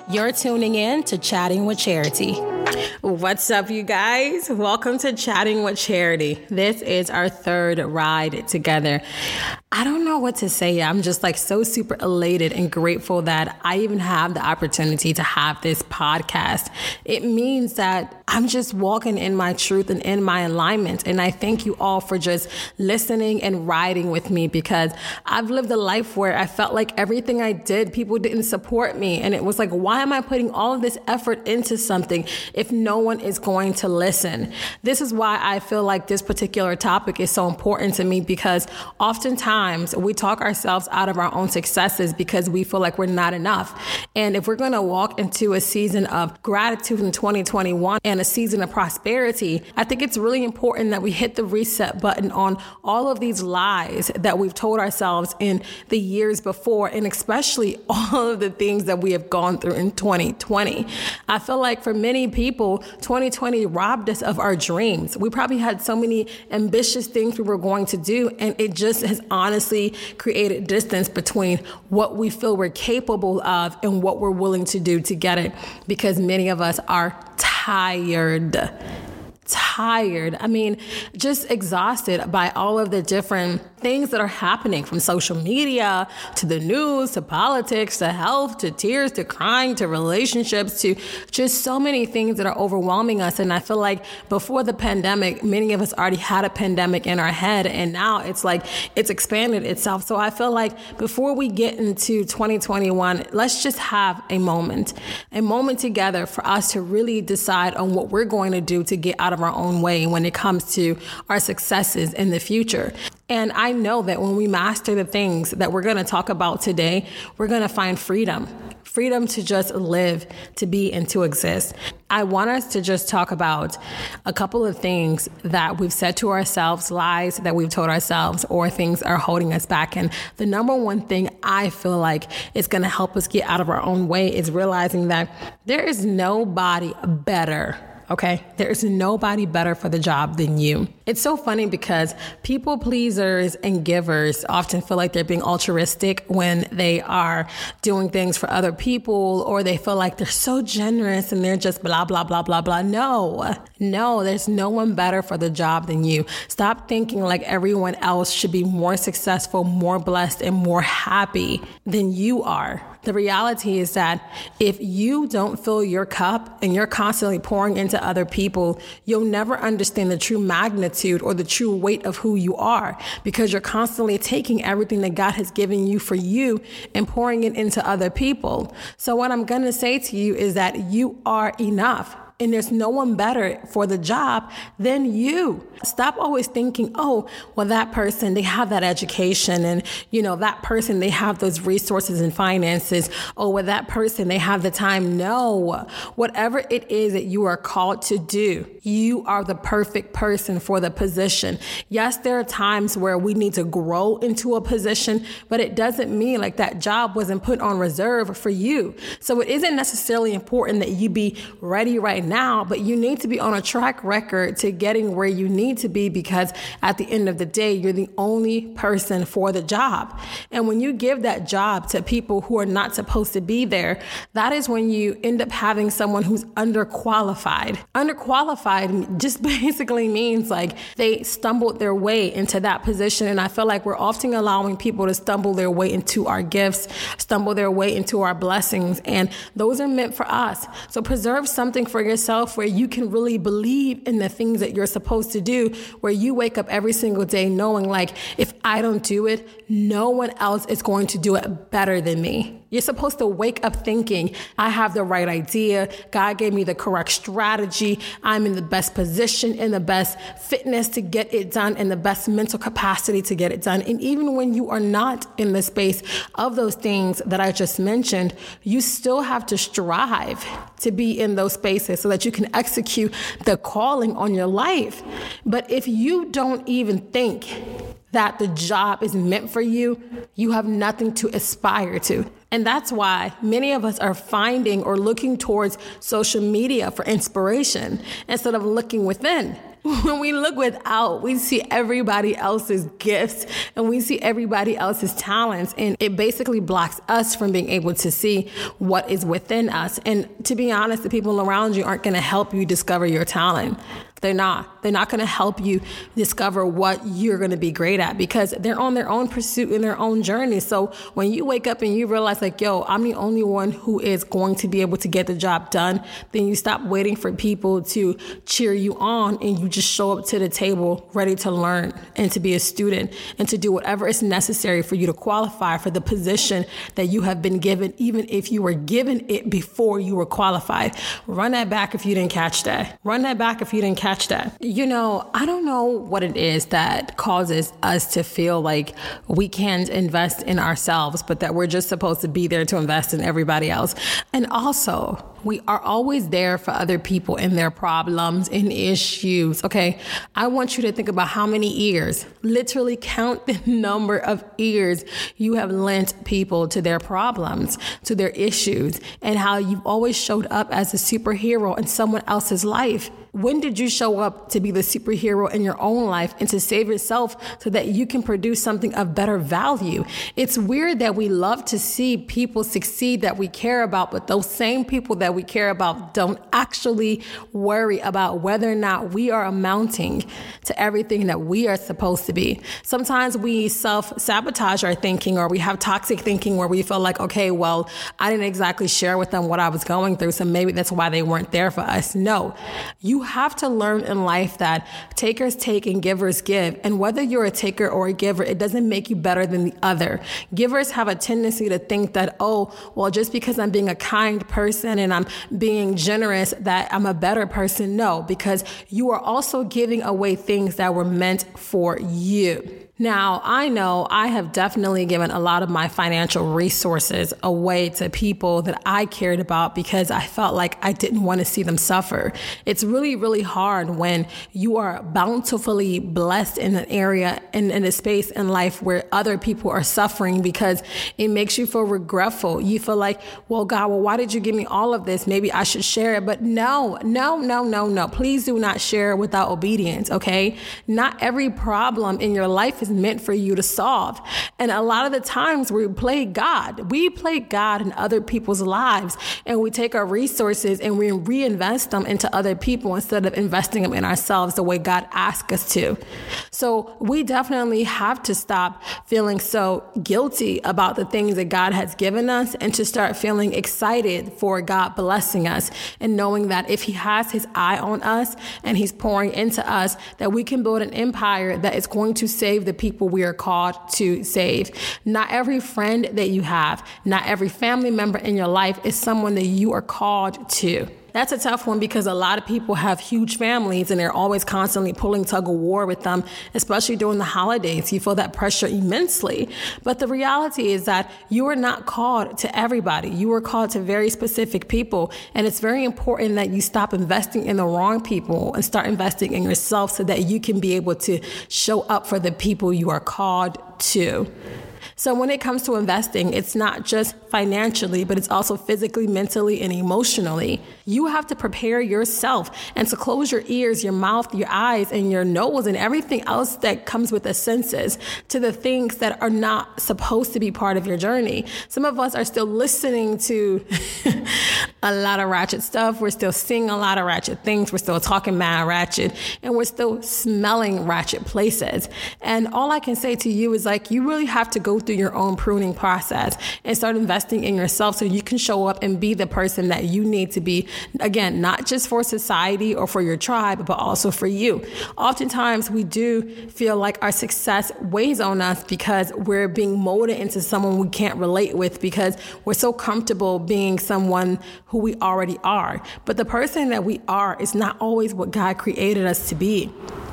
You're tuning in to Chatting with Charity. What's up, you guys? Welcome to Chatting with Charity. This is our third ride together. I don't know what to say. I'm just so super elated and grateful that I even have the opportunity to have this podcast. It means that I'm just walking in my truth and in my alignment. And I thank you all for just listening and riding with me, because I've lived a life where I felt like everything I did, people didn't support me. And it was like, why am I putting all of this effort into something if no one is going to listen? This is why I feel like this particular topic is so important to me, because oftentimes we talk ourselves out of our own successes because we feel like we're not enough. And if we're going to walk into a season of gratitude in 2021 and a season of prosperity, I think it's really important that we hit the reset button on all of these lies that we've told ourselves in the years before, and especially all of the things that we have gone through in 2020. I feel like for many people, 2020 robbed us of our dreams. We probably had so many ambitious things we were going to do, and it just has honestly created distance between what we feel we're capable of and what we're willing to do to get it, because many of us are tired. I mean, just exhausted by all of the different things that are happening, from social media to the news to politics to health to tears to crying to relationships to just so many things that are overwhelming us. And I feel like before the pandemic, many of us already had a pandemic in our head, and now it's like it's expanded itself. So I feel like before we get into 2021, let's just have a moment together for us to really decide on what we're going to do to get out of our own way when it comes to our successes in the future. And I know that when we master the things that we're going to talk about today, we're going to find freedom to just live, to be, and to exist. I want us to just talk about a couple of things that we've said to ourselves, lies that we've told ourselves, or things that are holding us back. And the number one thing I feel like is going to help us get out of our own way is realizing that there is nobody better. Okay, there's nobody better for the job than you. It's so funny because people pleasers and givers often feel like they're being altruistic when they are doing things for other people, or they feel like they're so generous and they're just blah, blah, blah, blah, blah. No, there's no one better for the job than you. Stop thinking like everyone else should be more successful, more blessed, and more happy than you are. The reality is that if you don't fill your cup and you're constantly pouring into other people, you'll never understand the true magnitude or the true weight of who you are, because you're constantly taking everything that God has given you for you and pouring it into other people. So what I'm going to say to you is that you are enough. And there's no one better for the job than you. Stop always thinking, oh, well, that person, they have that education, and, that person, they have those resources and finances. Oh, well, that person, they have the time. No, whatever it is that you are called to do, you are the perfect person for the position. Yes, there are times where we need to grow into a position, but it doesn't mean like that job wasn't put on reserve for you. So it isn't necessarily important that you be ready right now, but you need to be on a track record to getting where you need to be, because at the end of the day, you're the only person for the job. And when you give that job to people who are not supposed to be there, that is when you end up having someone who's underqualified. Underqualified just basically means like they stumbled their way into that position. And I feel like we're often allowing people to stumble their way into our gifts, stumble their way into our blessings, and those are meant for us. So preserve something for yourself where you can really believe in the things that you're supposed to do, where you wake up every single day knowing like, if I don't do it, no one else is going to do it better than me. You're supposed to wake up thinking, I have the right idea. God gave me the correct strategy. I'm in the best position, in the best fitness to get it done, in the best mental capacity to get it done. And even when you are not in the space of those things that I just mentioned, you still have to strive to be in those spaces so that you can execute the calling on your life. But if you don't even think that the job is meant for you, you have nothing to aspire to. And that's why many of us are finding or looking towards social media for inspiration instead of looking within. when we look without, we see everybody else's gifts and we see everybody else's talents. And it basically blocks us from being able to see what is within us. And to be honest, the people around you aren't going to help you discover your talent. They're not going to help you discover what you're going to be great at because they're on their own pursuit and their own journey. So when you wake up and you realize like, yo, I'm the only one who is going to be able to get the job done, then you stop waiting for people to cheer you on and you just show up to the table ready to learn and to be a student and to do whatever is necessary for you to qualify for the position that you have been given, even if you were given it before you were qualified. Run that back if you didn't catch that. Run that back if you didn't catch that. I don't know what it is that causes us to feel like we can't invest in ourselves, but that we're just supposed to be there to invest in everybody else. And also, we are always there for other people and their problems and issues. Okay. I want you to think about how many ears, literally count the number of ears you have lent people to their problems, to their issues, and how you've always showed up as a superhero in someone else's life. When did you show up to be the superhero in your own life and to save yourself so that you can produce something of better value? It's weird that we love to see people succeed that we care about, but those same people that we care about don't actually worry about whether or not we are amounting to everything that we are supposed to be. Sometimes we self-sabotage our thinking, or we have toxic thinking where we feel like, okay, well, I didn't exactly share with them what I was going through, so maybe that's why they weren't there for us. No, you have to learn in life that takers take and givers give. And whether you're a taker or a giver, it doesn't make you better than the other. Givers have a tendency to think that, oh, well, just because I'm being a kind person and I'm being generous, that I'm a better person. No, because you are also giving away things that were meant for you. Now, I know I have definitely given a lot of my financial resources away to people that I cared about because I felt like I didn't want to see them suffer. It's really, really hard when you are bountifully blessed in an area, in a space in life where other people are suffering, because it makes you feel regretful. You feel like, well, God, why did you give me all of this? Maybe I should share it. But no. Please do not share without obedience, okay? Not every problem in your life is meant for you to solve. And a lot of the times we play God. We play God in other people's lives, and we take our resources and we reinvest them into other people instead of investing them in ourselves the way God asked us to. So we definitely have to stop feeling so guilty about the things that God has given us and to start feeling excited for God blessing us and knowing that if he has his eye on us and he's pouring into us, that we can build an empire that is going to save the people we are called to save. Not every friend that you have, not every family member in your life is someone that you are called to. That's a tough one because a lot of people have huge families and they're always constantly pulling tug of war with them, especially during the holidays. You feel that pressure immensely. But the reality is that you are not called to everybody. You are called to very specific people. And it's very important that you stop investing in the wrong people and start investing in yourself so that you can be able to show up for the people you are called to. So when it comes to investing, it's not just financially, but it's also physically, mentally, and emotionally. You have to prepare yourself and to close your ears, your mouth, your eyes, and your nose, and everything else that comes with the senses to the things that are not supposed to be part of your journey. Some of us are still listening to a lot of ratchet stuff. We're still seeing a lot of ratchet things. We're still talking mad ratchet, and we're still smelling ratchet places. And all I can say to you is like, you really have to go through your own pruning process and start investing in yourself so you can show up and be the person that you need to be. Again, not just for society or for your tribe, but also for you. Oftentimes we do feel like our success weighs on us because we're being molded into someone we can't relate with because we're so comfortable being someone who we already are. But the person that we are is not always what God created us to be.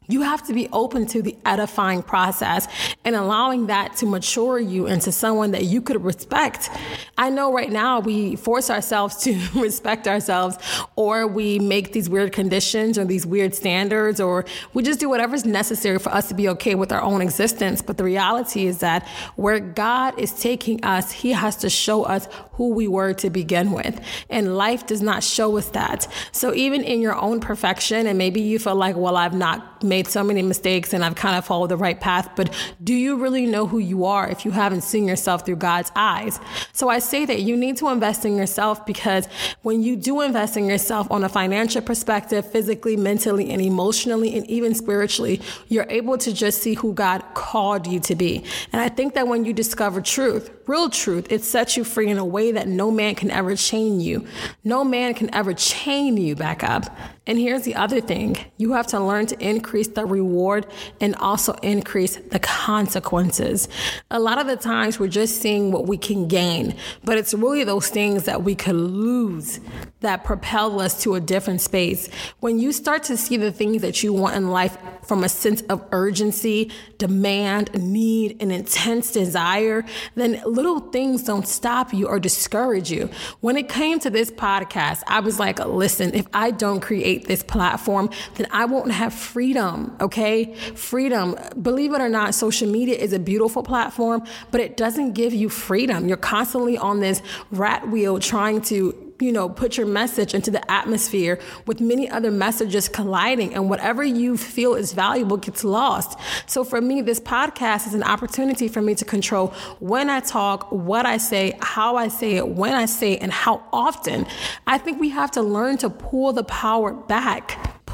You have to be open to the edifying process and allowing that to mature you into someone that you could respect. I know right now we force ourselves to respect ourselves, or we make these weird conditions or these weird standards, or we just do whatever's necessary for us to be okay with our own existence. But the reality is that where God is taking us, he has to show us who we were to begin with. And life does not show us that. So even in your own perfection, and maybe you feel like, well, I've not made so many mistakes and I've kind of followed the right path, but do you really know who you are if you haven't seen yourself through God's eyes? So I say that you need to invest in yourself, because when you do invest in yourself on a financial perspective, physically, mentally, and emotionally, and even spiritually, you're able to just see who God called you to be. And I think that when you discover truth, real truth, it sets you free in a way that no man can ever chain you. No man can ever chain you back up. And here's the other thing. You have to learn to increase the reward and also increase the consequences. A lot of the times we're just seeing what we can gain, but it's really those things that we could lose that propel us to a different space. When you start to see the things that you want in life from a sense of urgency, demand, need, and intense desire, then little things don't stop you or discourage you. When it came to this podcast, I was like, listen, if I don't create this platform, then I won't have freedom, okay? Freedom. Believe it or not, social media is a beautiful platform, but it doesn't give you freedom. You're constantly on this rat wheel trying to put your message into the atmosphere with many other messages colliding, and whatever you feel is valuable gets lost. So for me, this podcast is an opportunity for me to control when I talk, what I say, how I say it, when I say it, and how often. I think we have to learn to pull the power back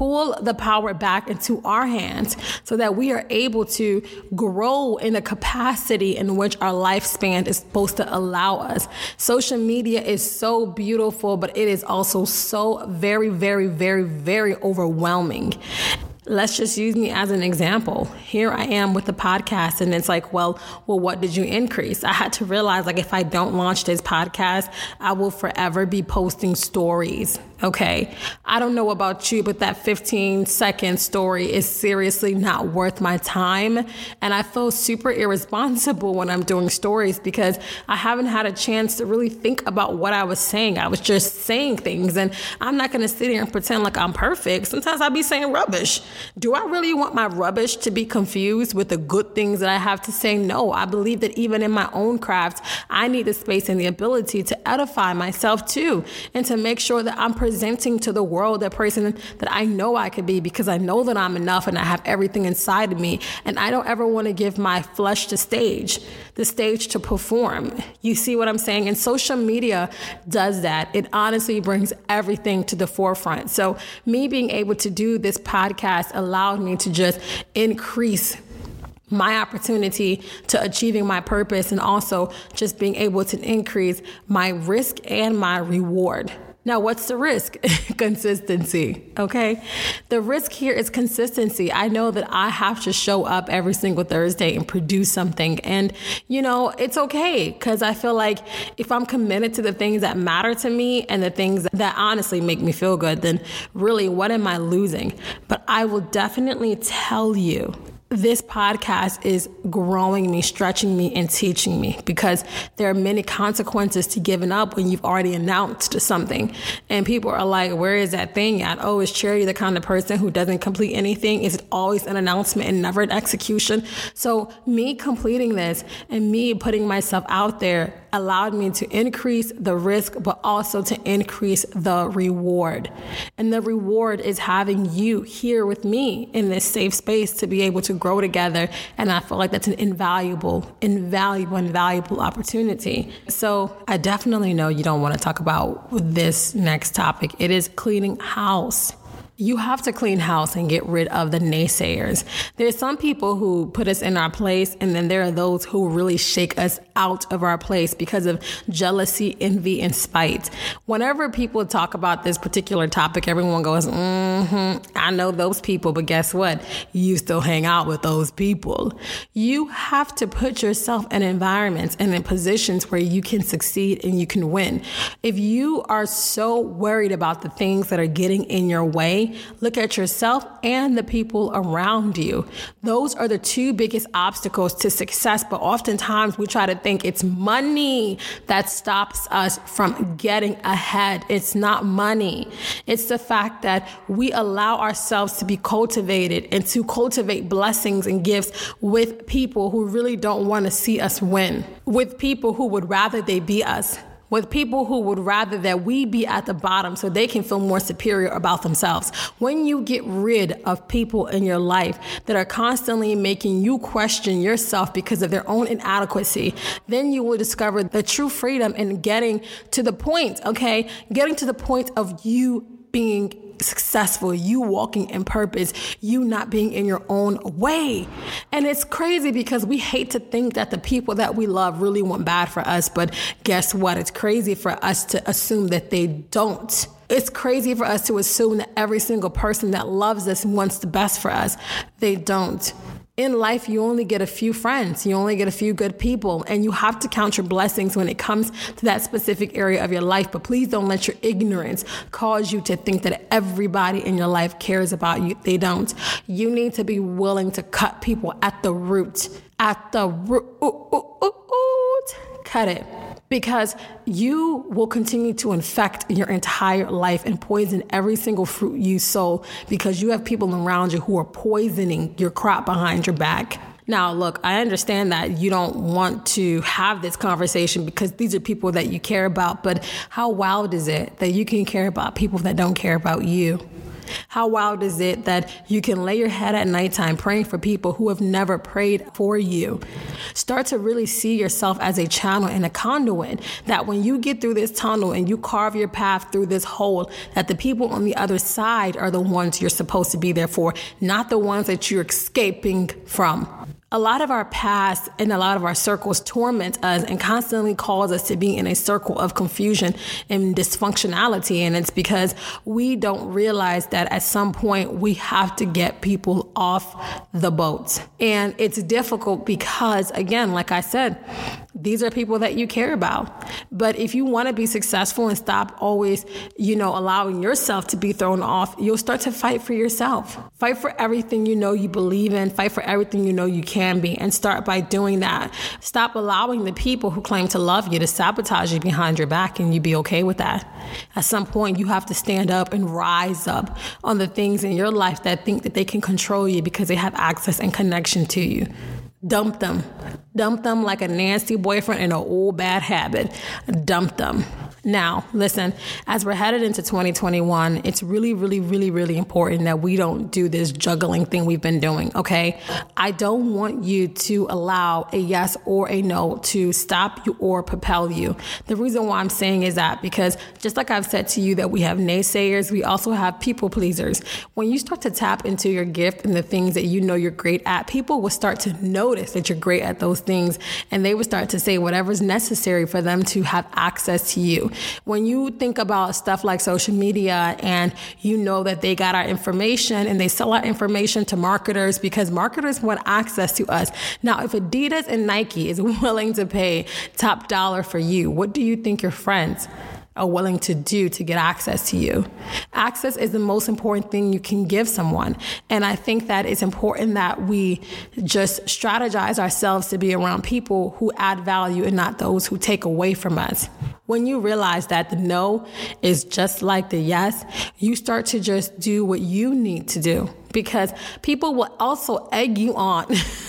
into our hands so that we are able to grow in the capacity in which our lifespan is supposed to allow us. Social media is so beautiful, but it is also so very, very, very, very overwhelming. Let's just use me as an example. Here I am with the podcast, and it's like, well, what did you increase? I had to realize, like, if I don't launch this podcast, I will forever be posting stories. Okay. I don't know about you, but that 15-second story is seriously not worth my time. And I feel super irresponsible when I'm doing stories because I haven't had a chance to really think about what I was saying. I was just saying things, and I'm not going to sit here and pretend like I'm perfect. Sometimes I'll be saying rubbish. Do I really want my rubbish to be confused with the good things that I have to say? No, I believe that even in my own craft, I need the space and the ability to edify myself too, and to make sure that I'm presenting to the world that person that I know I could be, because I know that I'm enough and I have everything inside of me. And I don't ever want to give my flesh the stage to perform. You see what I'm saying? And social media does that. It honestly brings everything to the forefront. So me being able to do this podcast allowed me to just increase my opportunity to achieving my purpose, and also just being able to increase my risk and my reward. Now, what's the risk? Consistency, okay? The risk here is consistency. I know that I have to show up every single Thursday and produce something. And, it's okay, because I feel like if I'm committed to the things that matter to me and the things that honestly make me feel good, then really, what am I losing? But I will definitely tell you, this podcast is growing me, stretching me, and teaching me, because there are many consequences to giving up when you've already announced something. And people are like, where is that thing at? Oh, is Charity the kind of person who doesn't complete anything? Is it always an announcement and never an execution? So me completing this and me putting myself out there allowed me to increase the risk, but also to increase the reward. And the reward is having you here with me in this safe space to be able to grow together. And I feel like that's an invaluable opportunity. So I definitely know you don't want to talk about this next topic. It is cleaning house. You have to clean house and get rid of the naysayers. There's some people who put us in our place, and then there are those who really shake us out of our place because of jealousy, envy, and spite. Whenever people talk about this particular topic, everyone goes, I know those people, but guess what? You still hang out with those people. You have to put yourself in environments and in positions where you can succeed and you can win. If you are so worried about the things that are getting in your way, okay? Look at yourself and the people around you. Those are the two biggest obstacles to success, but oftentimes we try to think it's money that stops us from getting ahead. It's not money. It's the fact that we allow ourselves to be cultivated and to cultivate blessings and gifts with people who really don't want to see us win, with people who would rather they be us, with people who would rather that we be at the bottom so they can feel more superior about themselves. When you get rid of people in your life that are constantly making you question yourself because of their own inadequacy, then you will discover the true freedom in getting to the point, okay? Getting to the point of you being successful, you walking in purpose, you not being in your own way. And it's crazy because we hate to think that the people that we love really want bad for us. But guess what? It's crazy for us to assume that they don't. It's crazy for us to assume that every single person that loves us wants the best for us. They don't. In life, you only get a few friends. You only get a few good people, and you have to count your blessings when it comes to that specific area of your life. But please don't let your ignorance cause you to think that everybody in your life cares about you. They don't. You need to be willing to cut people at the root. At the root. Cut it. Because you will continue to infect your entire life and poison every single fruit you sow because you have people around you who are poisoning your crop behind your back. Now, look, I understand that you don't want to have this conversation because these are people that you care about, but how wild is it that you can care about people that don't care about you? How wild is it that you can lay your head at nighttime praying for people who have never prayed for you? Start to really see yourself as a channel and a conduit, that when you get through this tunnel and you carve your path through this hole, that the people on the other side are the ones you're supposed to be there for, not the ones that you're escaping from. A lot of our past and a lot of our circles torment us and constantly cause us to be in a circle of confusion and dysfunctionality. And it's because we don't realize that at some point we have to get people off the boat. And it's difficult because, again, like I said, these are people that you care about. But if you want to be successful and stop always, allowing yourself to be thrown off, you'll start to fight for yourself. Fight for everything you know you believe in. Fight for everything you know you can be, and start by doing that. Stop allowing the people who claim to love you to sabotage you behind your back, and you be okay with that. At some point, you have to stand up and rise up on the things in your life that think that they can control you because they have access and connection to you. Dump them. Dump them like a nasty boyfriend and an old bad habit. Dump them. Now, listen, as we're headed into 2021, it's really, really, really, really important that we don't do this juggling thing we've been doing, okay? I don't want you to allow a yes or a no to stop you or propel you. The reason why I'm saying is that because just like I've said to you that we have naysayers, we also have people pleasers. When you start to tap into your gift and the things that you know you're great at, people will start to notice that you're great at those things, and they will start to say whatever's necessary for them to have access to you. When you think about stuff like social media and you know that they got our information and they sell our information to marketers because marketers want access to us. Now, if Adidas and Nike is willing to pay top dollar for you, what do you think your friends are willing to do to get access to you? Access is the most important thing you can give someone. And I think that it's important that we just strategize ourselves to be around people who add value and not those who take away from us. When you realize that the no is just like the yes, you start to just do what you need to do, because people will also egg you on.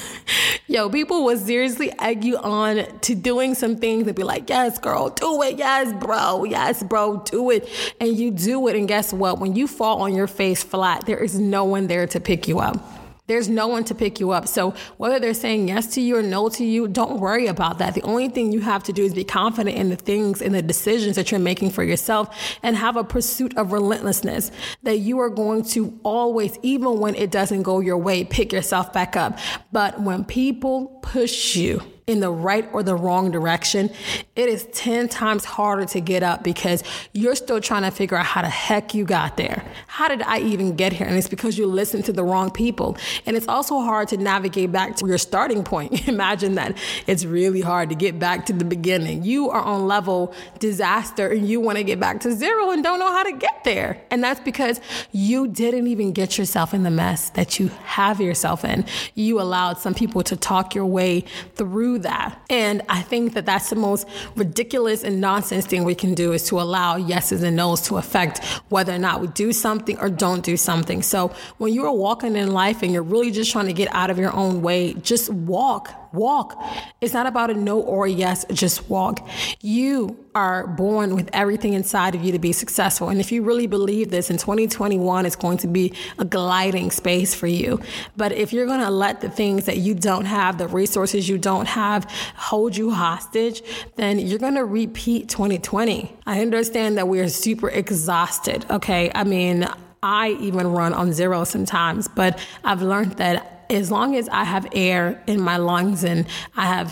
People will seriously egg you on to doing some things and be like, yes, girl, do it. Yes, bro, do it. And you do it. And guess what? When you fall on your face flat, there is no one there to pick you up. There's no one to pick you up. So whether they're saying yes to you or no to you, don't worry about that. The only thing you have to do is be confident in the things and the decisions that you're making for yourself, and have a pursuit of relentlessness that you are going to always, even when it doesn't go your way, pick yourself back up. But when people push you, in the right or the wrong direction, it is 10 times harder to get up because you're still trying to figure out how the heck you got there. How did I even get here? And it's because you listened to the wrong people. And it's also hard to navigate back to your starting point. Imagine that. It's really hard to get back to the beginning. You are on level disaster and you want to get back to zero and don't know how to get there. And that's because you didn't even get yourself in the mess that you have yourself in. You allowed some people to talk your way through that. And I think that that's the most ridiculous and nonsense thing we can do, is to allow yeses and nos to affect whether or not we do something or don't do something. So when you are walking in life and you're really just trying to get out of your own way, just walk. It's not about a no or a yes, just walk. You are born with everything inside of you to be successful. And if you really believe this, in 2021, it's going to be a gliding space for you. But if you're going to let the things that you don't have, the resources you don't have, hold you hostage, then you're going to repeat 2020. I understand that we are super exhausted. Okay. I mean, I even run on zero sometimes, but I've learned that as long as I have air in my lungs and I have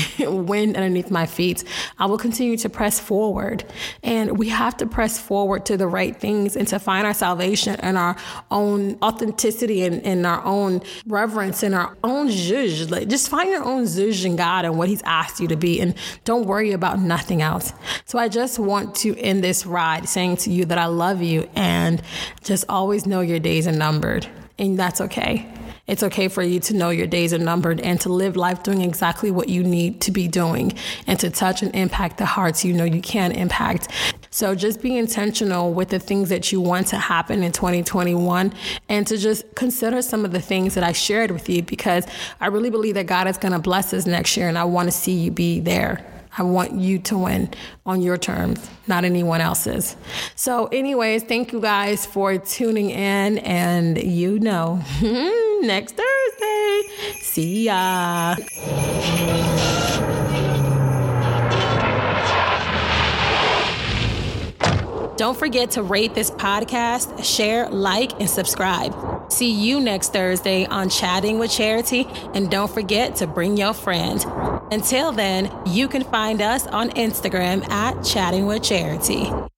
wind underneath my feet, I will continue to press forward. And we have to press forward to the right things and to find our salvation and our own authenticity and our own reverence and our own zhuzh. Like, just find your own zhuzh in God and what He's asked you to be, and don't worry about nothing else. So I just want to end this ride saying to you that I love you, and just always know your days are numbered, and that's okay. It's okay for you to know your days are numbered and to live life doing exactly what you need to be doing and to touch and impact the hearts you know you can impact. So just be intentional with the things that you want to happen in 2021, and to just consider some of the things that I shared with you, because I really believe that God is going to bless us next year, and I want to see you be there. I want you to win on your terms, not anyone else's. So anyways, thank you guys for tuning in, and next Thursday. See ya. Don't forget to rate this podcast, share, like, and subscribe. See you next Thursday on Chatting with Charity, and don't forget to bring your friend. Until then, you can find us on Instagram at Chatting with Charity.